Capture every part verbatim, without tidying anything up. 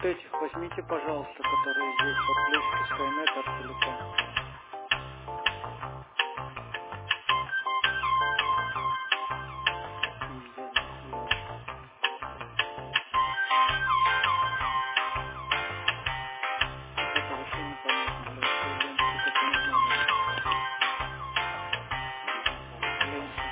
этих возьмите, пожалуйста, которые здесь, подключите Skynet от Telecom. Пиздец, блядь. Вот это вообще непонятно, блядь, что Ленчику только не надо, нахуй. Ленчик.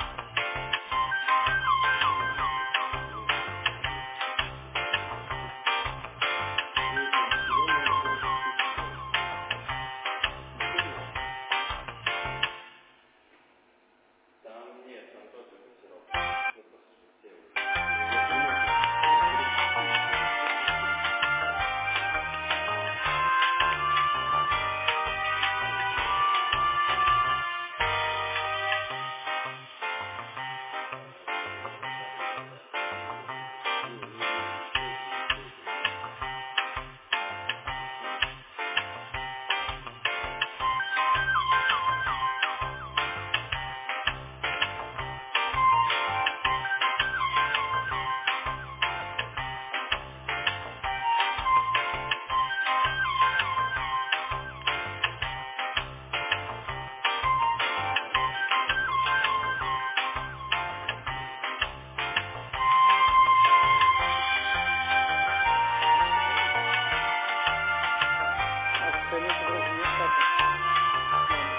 А в Skynet вроде нет так. Ладно.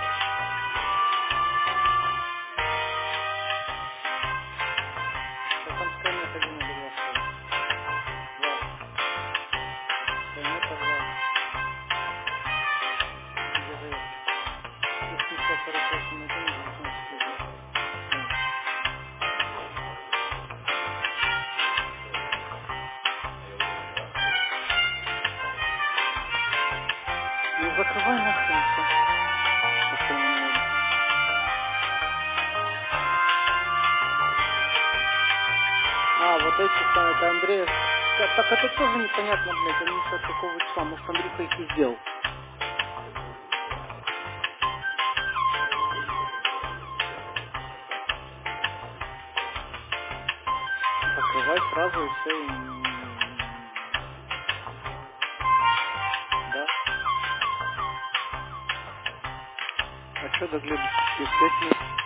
Так там Skynet один или два стоит? Два. Skynet два. ГВС. восемьсот сорок восемь один девятнадцать один. Да. Ну закрывай нахрен все, то, что ему не надо. А, вот эти самые, это Андрея. Так, так это тоже непонятно, блядь, они еще от какого числа, может Андрюха их и сделал. Закрывай сразу и все, и не... Да. А что до Глеба? Естественно.